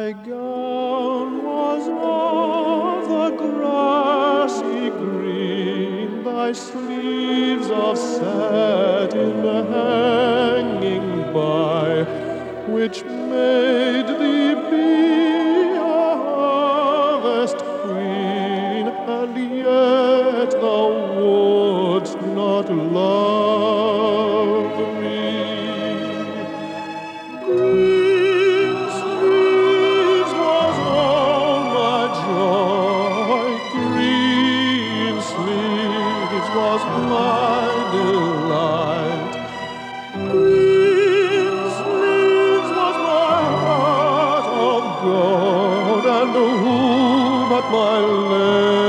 My gown was of the grassy green, thy sleeves of satin hanging by, which made thee be a harvest queen, and yet thou wouldst not love me. Green sleeves was all my joy, green sleeves was my delight, green sleeves was my heart of gold, and who but my lady